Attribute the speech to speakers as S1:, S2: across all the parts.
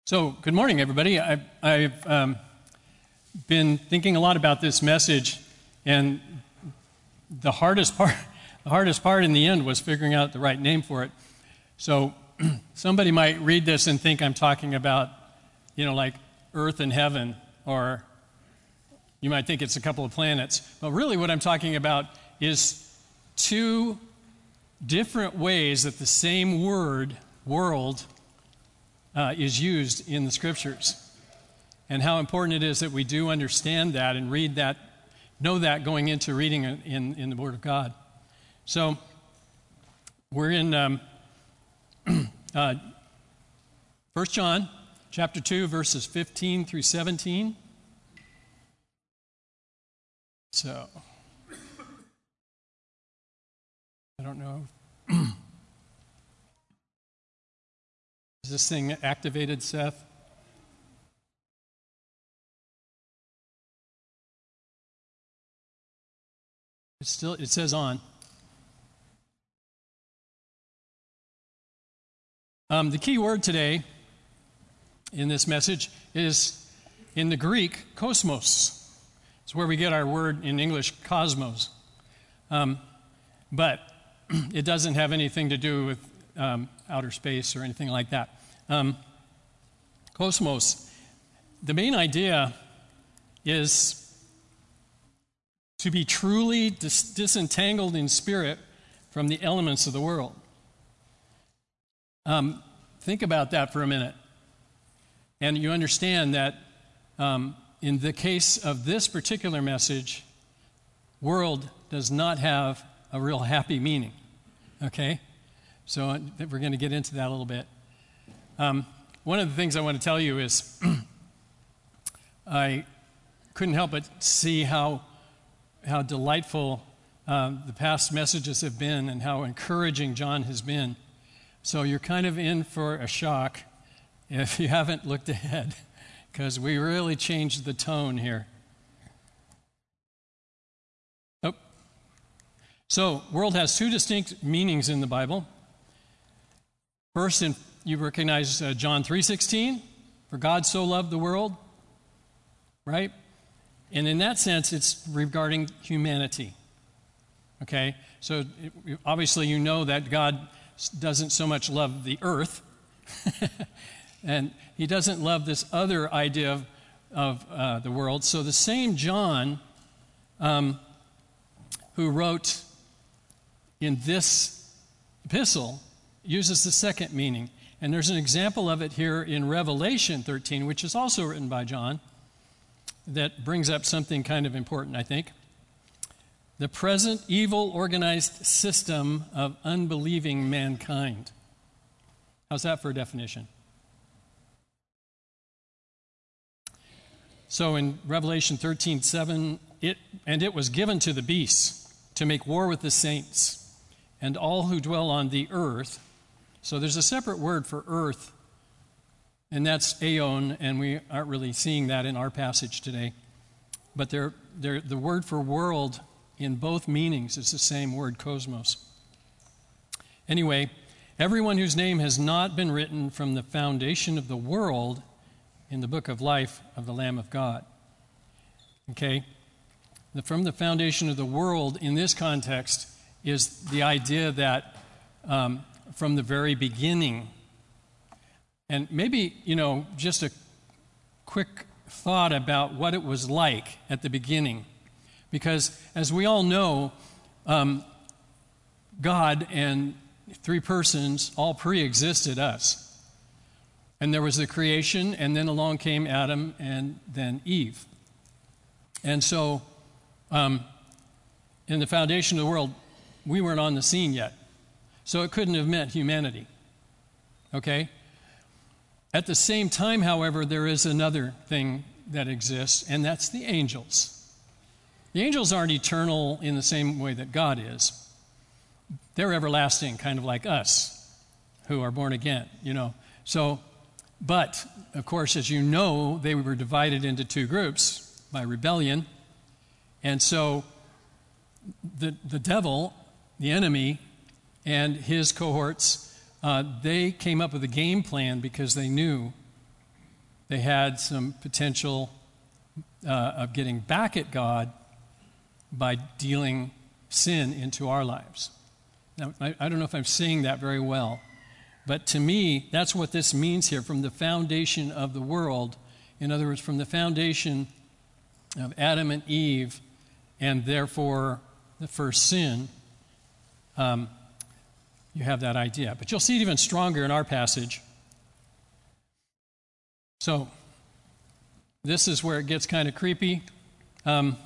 S1: So, good morning, everybody. I've been thinking a lot about this message, and the hardest part in the end was figuring out the right name for it. So, somebody might read this and think I'm talking about, like Earth and heaven, or you might think it's a couple of planets. But really, what I'm talking about is two different ways that the same word, world, is used in the Scriptures, and how important it is that we do understand that and read that, know that going into reading in the Word of God. So we're in 1 John chapter 2, verses 15 through 17. So I don't know. Is this thing activated, Seth? It says on. The key word today in this message is, in the Greek, kosmos. It's where we get our word in English, cosmos. But it doesn't have anything to do with outer space or anything like that. Cosmos. The main idea is to be truly disentangled in spirit from the elements of the world. Think about that for a minute. And you understand that in the case of this particular message, world does not have a real happy meaning. Okay? So we're going to get into that a little bit. One of the things I want to tell you is I couldn't help but see how delightful the past messages have been and how encouraging John has been. So you're kind of in for a shock if you haven't looked ahead, because we really changed the tone here. Oh. So world has two distinct meanings in the Bible. First, you recognize John 3:16, for God so loved the world, right? And in that sense, it's regarding humanity, okay? So obviously you know that God doesn't so much love the earth, and he doesn't love this other idea of the world. So the same John who wrote in this epistle uses the second meaning. And there's an example of it here in Revelation 13, which is also written by John, that brings up something kind of important, I think. The present evil organized system of unbelieving mankind. How's that for a definition? So in Revelation 13:7, it was given to the beasts to make war with the saints and all who dwell on the earth. So there's a separate word for earth, and that's aeon, and we aren't really seeing that in our passage today. But the word for world in both meanings is the same word, cosmos. Anyway, everyone whose name has not been written from the foundation of the world in the book of life of the Lamb of God. Okay? From the foundation of the world in this context is the idea that from the very beginning. And maybe, just a quick thought about what it was like at the beginning. Because as we all know, God and three persons all pre-existed us. And there was the creation, and then along came Adam and then Eve. And so, in the foundation of the world, we weren't on the scene yet. So it couldn't have meant humanity. Okay? At the same time, however, there is another thing that exists, and that's the angels. The angels aren't eternal in the same way that God is. They're everlasting, kind of like us, who are born again, So, but, of course, as you know, they were divided into two groups by rebellion. And so the devil, the enemy, and his cohorts, they came up with a game plan because they knew they had some potential of getting back at God by dealing sin into our lives. Now, I don't know if I'm saying that very well, but to me, that's what this means here, from the foundation of the world. In other words, from the foundation of Adam and Eve, and therefore the first sin, you have that idea. But you'll see it even stronger in our passage. So, this is where it gets kind of creepy. The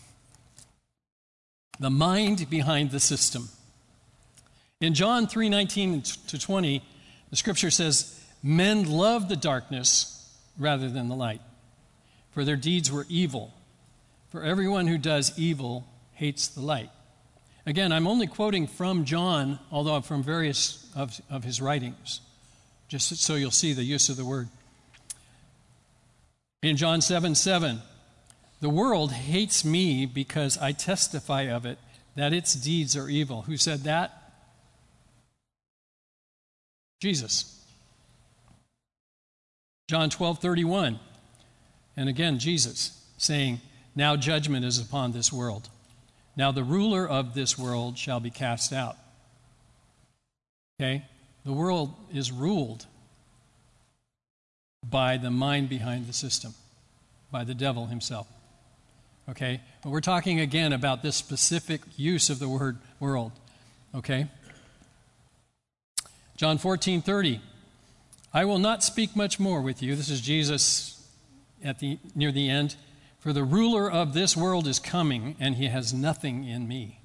S1: mind behind the system. In John 3:19-20, the scripture says, "Men loved the darkness rather than the light, for their deeds were evil. For everyone who does evil hates the light." Again, I'm only quoting from John, although from various of his writings, just so you'll see the use of the word. In John 7:7, "The world hates me because I testify of it, that its deeds are evil." Who said that? Jesus. John 12:31, and again Jesus saying, "Now judgment is upon this world. Now the ruler of this world shall be cast out." Okay? The world is ruled by the mind behind the system, by the devil himself. Okay? But we're talking again about this specific use of the word world. Okay? John 14:30, "I will not speak much more with you." This is Jesus near the end. "For the ruler of this world is coming, and he has nothing in me."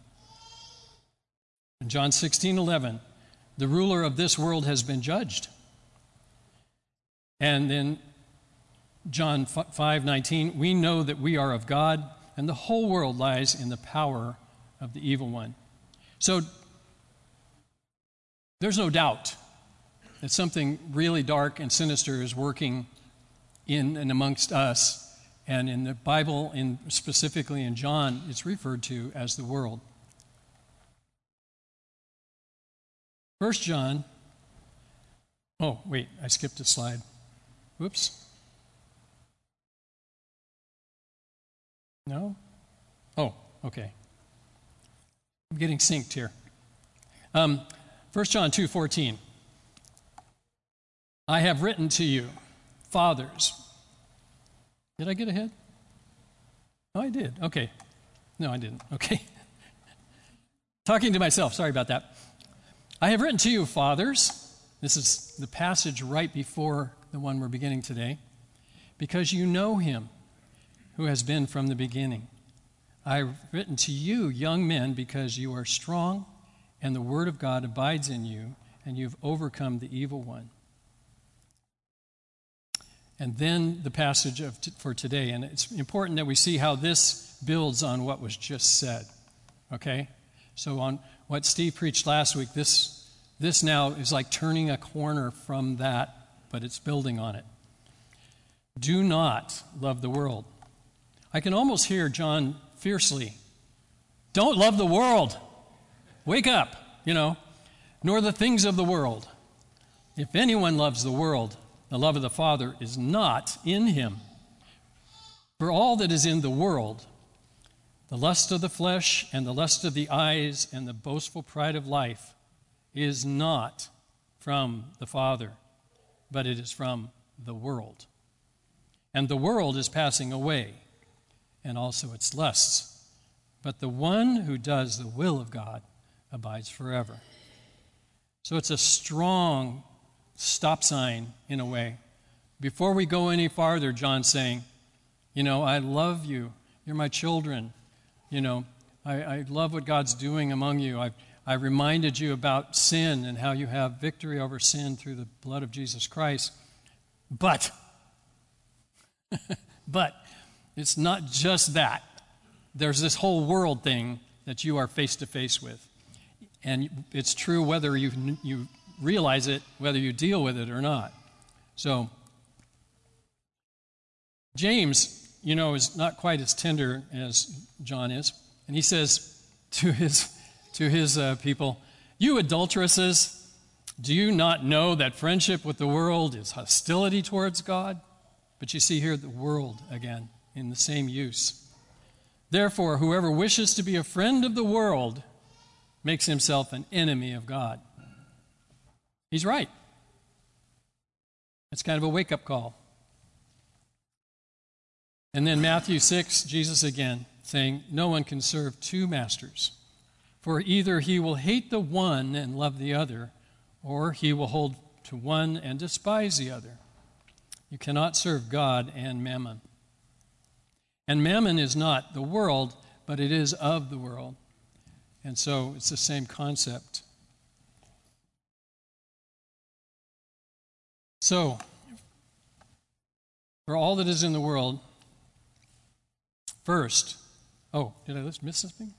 S1: In John 16:11, "The ruler of this world has been judged." And then John 5:19, "We know that we are of God, and the whole world lies in the power of the evil one." So there's no doubt that something really dark and sinister is working in and amongst us. And in the Bible, specifically in John, it's referred to as the world. 1 John, oh, wait, I skipped a slide. Whoops. No? Oh, okay. I'm getting synced here. 1 John 2:14. "I have written to you, fathers." Did I get ahead? Oh, I did. Okay. No, I didn't. Okay. Talking to myself. Sorry about that. "I have written to you, fathers." This is the passage right before the one we're beginning today. "Because you know him who has been from the beginning. I've written to you, young men, because you are strong, and the word of God abides in you, and you've overcome the evil one." And then the passage for today, and it's important that we see how this builds on what was just said, okay? So on what Steve preached last week, this now is like turning a corner from that, but it's building on it. "Do not love the world." I can almost hear John fiercely, "Don't love the world. Wake up, nor the things of the world. If anyone loves the world, the love of the Father is not in him. For all that is in the world, the lust of the flesh and the lust of the eyes and the boastful pride of life, is not from the Father, but it is from the world. And the world is passing away, and also its lusts. But the one who does the will of God abides forever." So it's a strong stop sign in a way. Before we go any farther, John's saying, I love you. You're my children. I love what God's doing among you. I reminded you about sin and how you have victory over sin through the blood of Jesus Christ. But it's not just that. There's this whole world thing that you are face to face with. And it's true whether you realize it, whether you deal with it or not. So, James, is not quite as tender as John is. And he says to his people, "You adulteresses, do you not know that friendship with the world is hostility towards God? But you see here the world again in the same use. Therefore, whoever wishes to be a friend of the world makes himself an enemy of God. He's right. It's kind of a wake-up call. And then Matthew 6, Jesus again saying, no one can serve two masters, for either he will hate the one and love the other, or he will hold to one and despise the other. You cannot serve God and mammon. And mammon is not the world, but it is of the world. And so it's the same concept. So, for all that is in the world, first, did I miss something?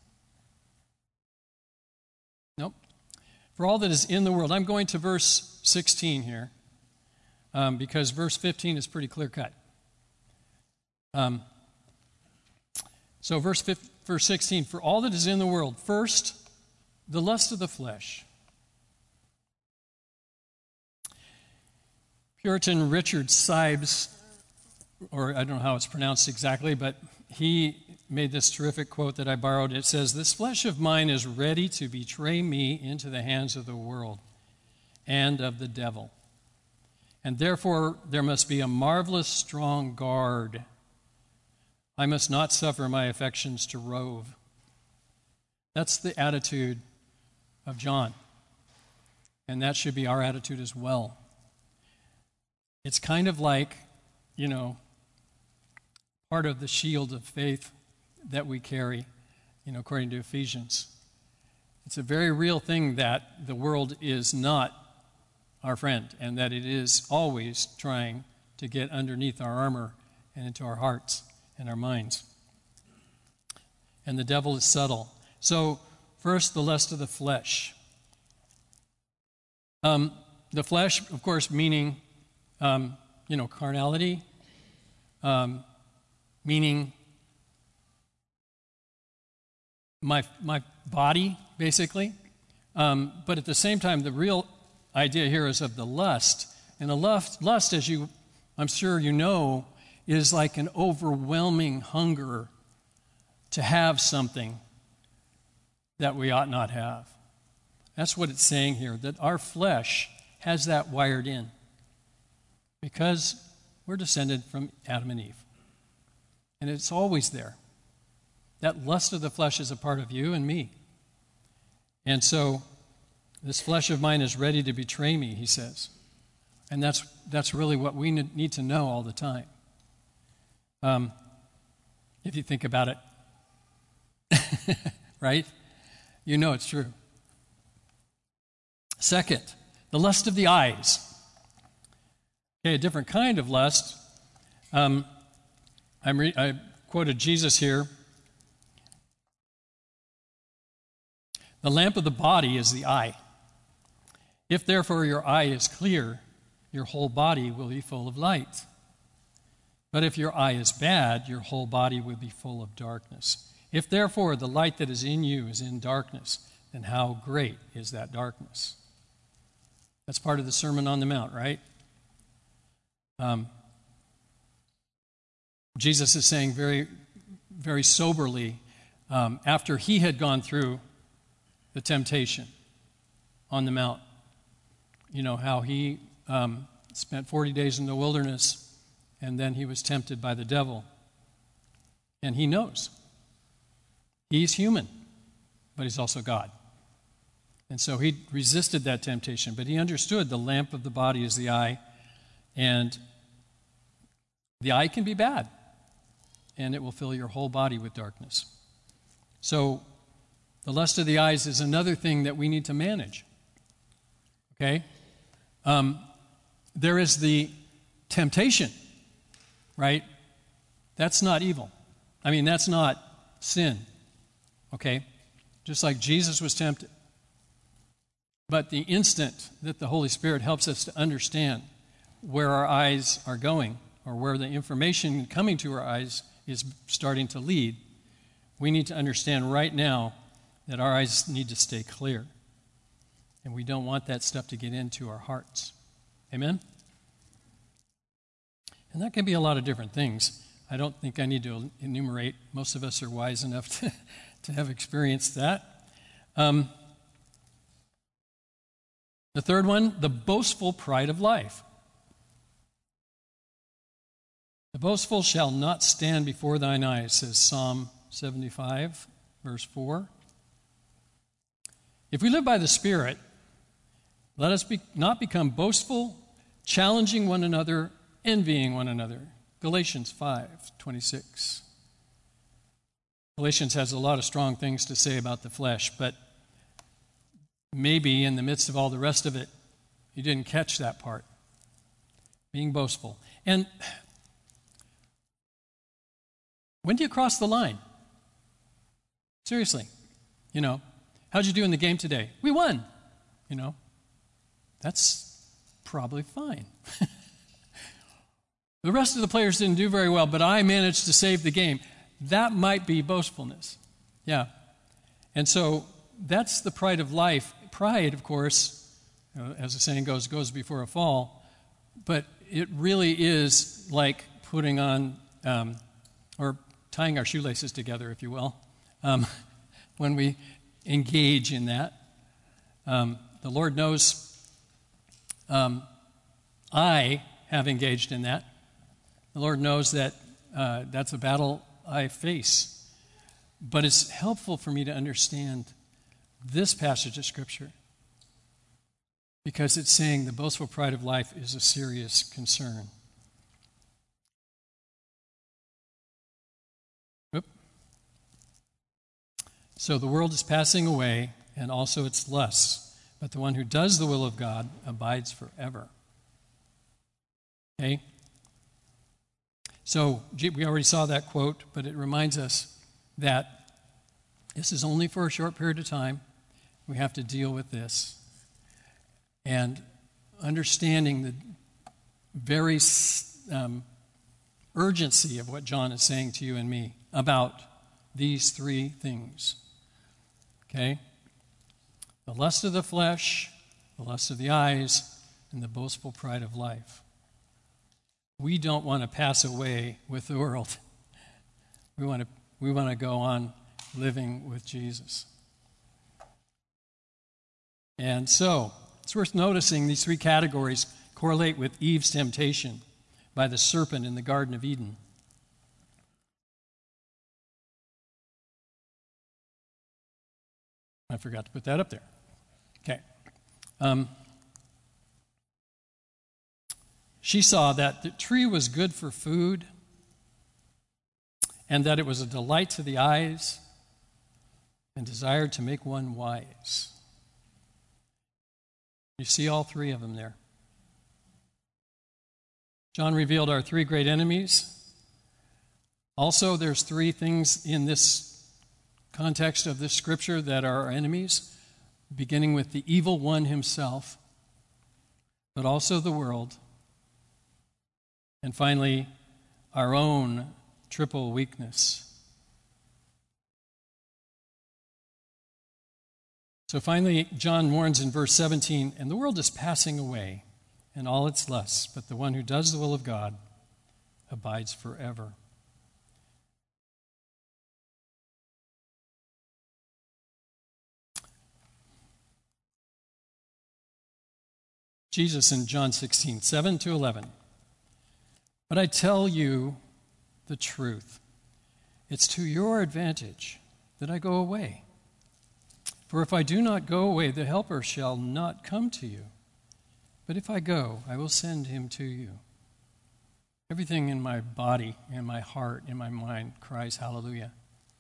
S1: Nope. For all that is in the world, I'm going to verse 16 here, because verse 15 is pretty clear-cut. So verse 16, for all that is in the world, first, the lust of the flesh. Puritan Richard Sybes, or I don't know how it's pronounced exactly, but he made this terrific quote that I borrowed. It says, this flesh of mine is ready to betray me into the hands of the world and of the devil. And therefore there must be a marvelous strong guard. I must not suffer my affections to rove. That's the attitude of John. And that should be our attitude as well. It's kind of like, part of the shield of faith that we carry, according to Ephesians. It's a very real thing that the world is not our friend and that it is always trying to get underneath our armor and into our hearts and our minds. And the devil is subtle. So, first, the lust of the flesh. The flesh, of course, meaning, carnality, meaning my body, basically. But at the same time, the real idea here is of the lust. And the lust, as I'm sure you know, is like an overwhelming hunger to have something that we ought not have. That's what it's saying here, that our flesh has that wired in because we're descended from Adam and Eve. And it's always there. That lust of the flesh is a part of you and me. And so this flesh of mine is ready to betray me, he says. And that's really what we need to know all the time. If you think about it, right? You know it's true. Second, the lust of the eyes. Okay, a different kind of lust. I quoted Jesus here. The lamp of the body is the eye. If therefore your eye is clear, your whole body will be full of light. But if your eye is bad, your whole body will be full of darkness. If therefore the light that is in you is in darkness, then how great is that darkness? That's part of the Sermon on the Mount, right? Jesus is saying very, very soberly, after he had gone through the temptation on the Mount, how he spent 40 days in the wilderness, and then he was tempted by the devil. And he knows. He's human, but he's also God. And so he resisted that temptation, but he understood the lamp of the body is the eye, and the eye can be bad, and it will fill your whole body with darkness. So the lust of the eyes is another thing that we need to manage. Okay? There is the temptation, right? That's not evil. That's not sin. Okay? Just like Jesus was tempted. But the instant that the Holy Spirit helps us to understand where our eyes are going, or where the information coming to our eyes is starting to lead, we need to understand right now that our eyes need to stay clear. And we don't want that stuff to get into our hearts. Amen? And that can be a lot of different things. I don't think I need to enumerate. Most of us are wise enough to have experienced that. The third one, the boastful pride of life. The boastful shall not stand before thine eyes, says Psalm 75, verse 4. If we live by the Spirit, let us not become boastful, challenging one another, envying one another. Galatians 5:26. Galatians has a lot of strong things to say about the flesh, but maybe in the midst of all the rest of it, you didn't catch that part. Being boastful. And when do you cross the line? Seriously. How'd you do in the game today? We won. That's probably fine. The rest of the players didn't do very well, but I managed to save the game. That might be boastfulness. Yeah. And so that's the pride of life. Pride, of course, as the saying goes before a fall. But it really is like putting on, or tying our shoelaces together, if you will, when we engage in that. The Lord knows I have engaged in that. The Lord knows that that's a battle I face. But it's helpful for me to understand this passage of Scripture because it's saying the boastful pride of life is a serious concern. So the world is passing away, and also its lusts, but the one who does the will of God abides forever. Okay? So we already saw that quote, but it reminds us that this is only for a short period of time. We have to deal with this. And understanding the very urgency of what John is saying to you and me about these three things. Okay? The lust of the flesh, the lust of the eyes, and the boastful pride of life. We don't want to pass away with the world. We want to go on living with Jesus. And so, it's worth noticing these three categories correlate with Eve's temptation by the serpent in the Garden of Eden. I forgot to put that up there. Okay. She saw that the tree was good for food and that it was a delight to the eyes and desired to make one wise. You see all three of them there. John revealed our three great enemies. Also, there's three things in this context of this scripture that are our enemies, beginning with the evil one himself, but also the world, and finally, our own triple weakness. So finally, John warns in verse 17, and the world is passing away and all its lusts, but the one who does the will of God abides forever. Jesus in John 16, 7-11. But I tell you the truth. It's to your advantage that I go away. For if I do not go away, the Helper shall not come to you. But if I go, I will send him to you. Everything in my body, in my heart, in my mind cries hallelujah.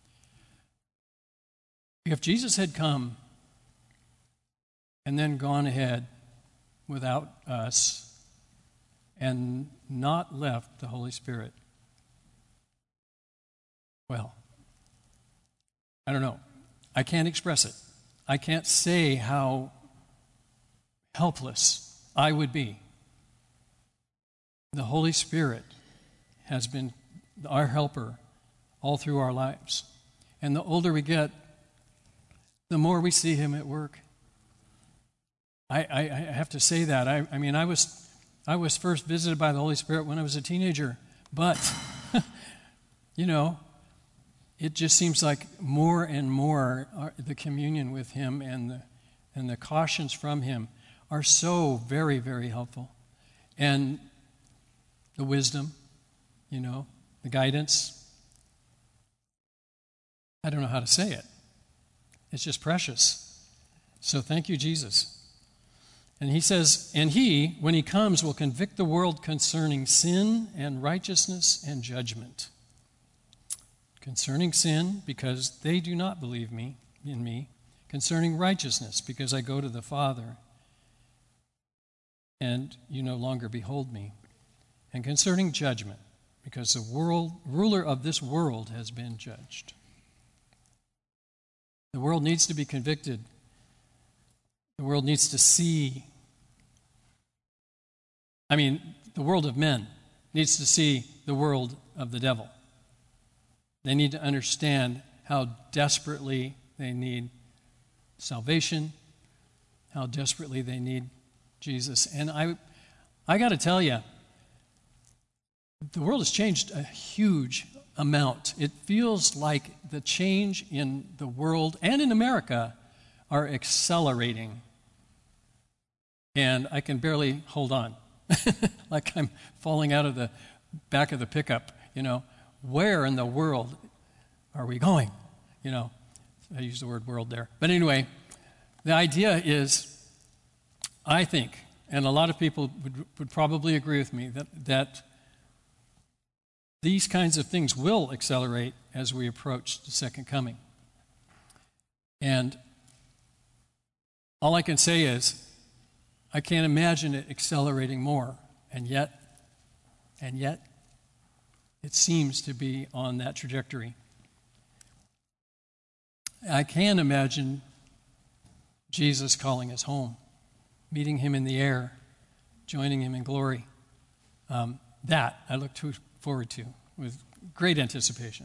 S1: If Jesus had come and then gone ahead without us and not left the Holy Spirit, well, I don't know. I can't express it. I can't say how helpless I would be. The Holy Spirit has been our helper all through our lives. And the older we get, the more we see him at work. I have to say that. I mean, I was I was first visited by the Holy Spirit when I was a teenager, but, it just seems like more and more the communion with Him and the cautions from Him are so very, very helpful. And the wisdom, the guidance. I don't know how to say it. It's just precious. So thank you, Jesus. And he says, and He, when He comes, will convict the world concerning sin and righteousness and judgment. Concerning sin, because they do not believe in me. Concerning righteousness, because I go to the Father, and you no longer behold me. And concerning judgment, because the ruler of this world has been judged. The world needs to be convicted. The world needs to see. The world of men needs to see the world of the devil. They need to understand how desperately they need salvation, how desperately they need Jesus. And I got to tell you, the world has changed a huge amount. It feels like the change in the world and in America are accelerating. And I can barely hold on. Like I'm falling out of the back of the pickup, Where in the world are we going? I used the word world there. But anyway, the idea is, I think, and a lot of people would probably agree with me, that these kinds of things will accelerate as we approach the second coming. And all I can say is, I can't imagine it accelerating more. And yet, it seems to be on that trajectory. I can imagine Jesus calling us home, meeting Him in the air, joining Him in glory. That I look forward to with great anticipation.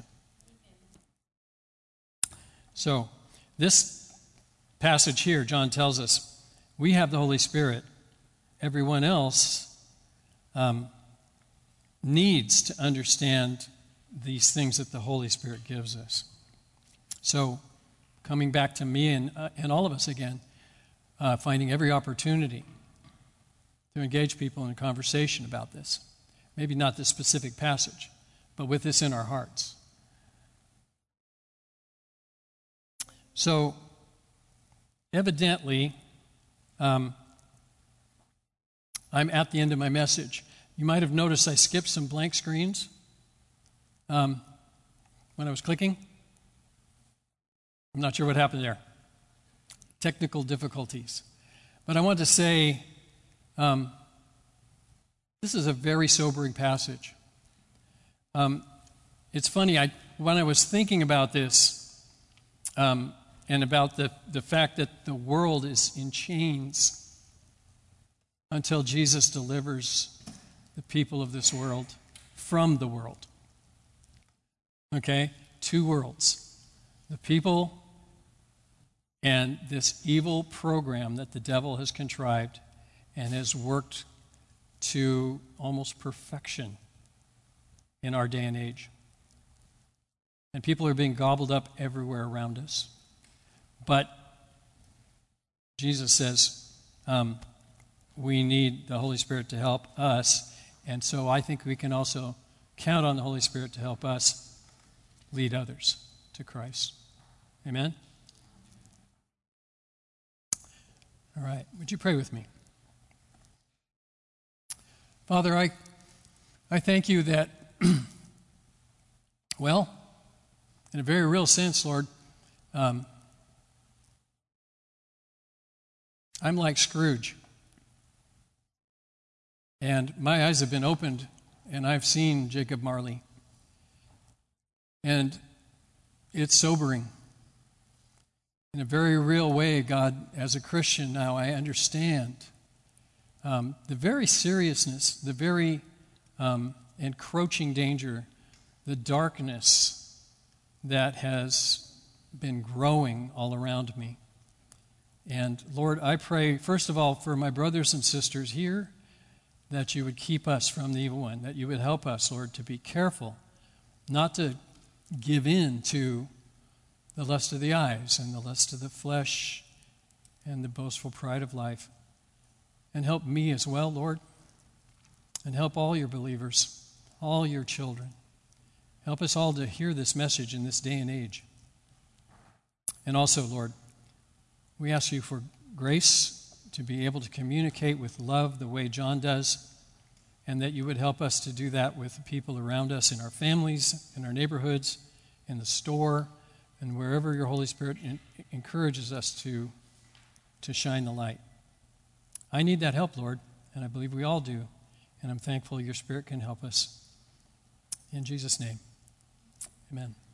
S1: So, this passage here, John tells us, we have the Holy Spirit. Everyone else needs to understand these things that the Holy Spirit gives us. So, coming back to me and all of us again, finding every opportunity to engage people in a conversation about this. Maybe not this specific passage, but with this in our hearts. So, evidently, I'm at the end of my message. You might have noticed I skipped some blank screens when I was clicking. I'm not sure what happened there. Technical difficulties. But I want to say, this is a very sobering passage. It's funny, when I was thinking about this, and about the fact that the world is in chains until Jesus delivers the people of this world from the world. Okay? Two worlds. The people and this evil program that the devil has contrived and has worked to almost perfection in our day and age. And people are being gobbled up everywhere around us. But Jesus says we need the Holy Spirit to help us, and so I think we can also count on the Holy Spirit to help us lead others to Christ. Amen? All right, would you pray with me? Father, I thank you that, well, in a very real sense, Lord, I'm like Scrooge. And my eyes have been opened, and I've seen Jacob Marley. And it's sobering. In a very real way, God, as a Christian now, I understand the very seriousness, the very encroaching danger, the darkness that has been growing all around me. And Lord, I pray, first of all, for my brothers and sisters here that you would keep us from the evil one, that you would help us, Lord, to be careful, not to give in to the lust of the eyes and the lust of the flesh and the boastful pride of life. And help me as well, Lord, and help all your believers, all your children. Help us all to hear this message in this day and age. And also, Lord, we ask you for grace to be able to communicate with love the way John does, and that you would help us to do that with the people around us, in our families, in our neighborhoods, in the store, and wherever your Holy Spirit encourages us to shine the light. I need that help, Lord, and I believe we all do, and I'm thankful your Spirit can help us. In Jesus' name, amen.